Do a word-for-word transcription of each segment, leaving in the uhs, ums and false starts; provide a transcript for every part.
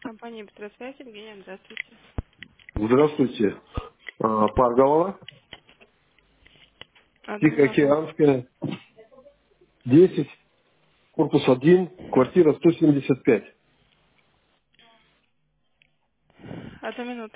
Компания «Быстросвязь», Евгения, здравствуйте. Здравствуйте. А, Парголова, Одну минуту. Тихоокеанская, десять, корпус один, квартира сто семьдесят пять. Одну минуту.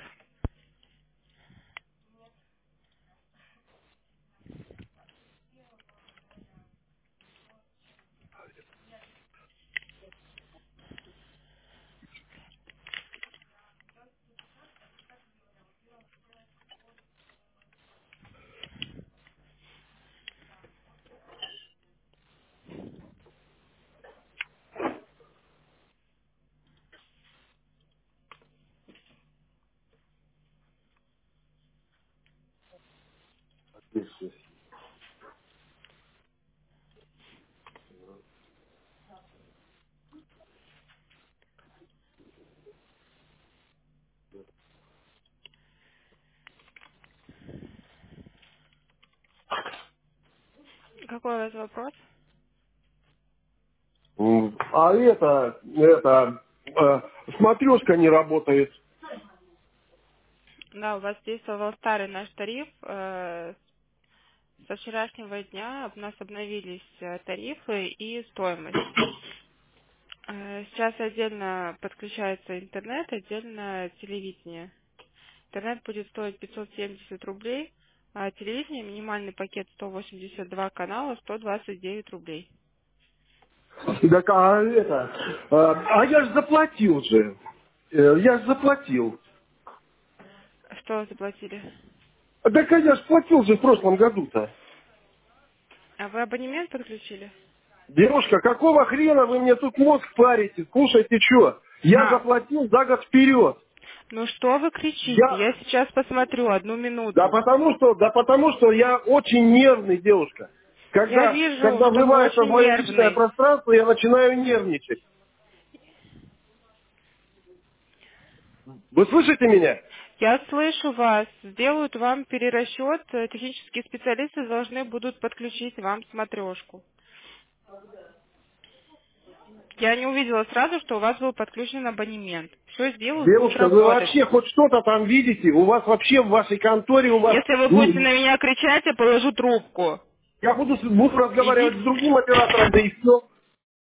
Какой у вас вопрос? М, А это, это, э, смотрешка не работает. Да, у вас действовал старый наш тариф. э, Со вчерашнего дня у нас обновились э, тарифы и стоимость. Э, Сейчас отдельно подключается интернет, отдельно телевидение. Интернет будет стоить пятьсот семьдесят рублей, а телевидение минимальный пакет сто восемьдесят два канала, сто двадцать девять рублей. Так, а это, э, а я же заплатил же. Э, Я же заплатил. Что вы заплатили? Так а я же платил же в прошлом году-то. А вы абонемент подключили? Девушка, какого хрена вы мне тут мозг парите? Слушайте, что? Я А, заплатил за год вперед. ну что вы кричите? Я, Я сейчас посмотрю, одну Да минуту. потому что, да потому что я очень нервный, девушка. Я Когда, вижу, когда что вы врывается в очень мое личное нервный. пространство, я начинаю нервничать. Вы слышите меня? Я слышу вас. Сделают вам перерасчет. Э, Технические специалисты должны будут подключить вам смотрешку. Я не увидела сразу, что у вас был подключен абонемент. Все сделают, будет Девушка, вы работать. вообще хоть что-то там видите? У вас вообще в вашей конторе, у вас... Если вы будете не- на меня кричать, я положу трубку. Я буду, с- буду разговаривать Идите. с другим оператором, да и все.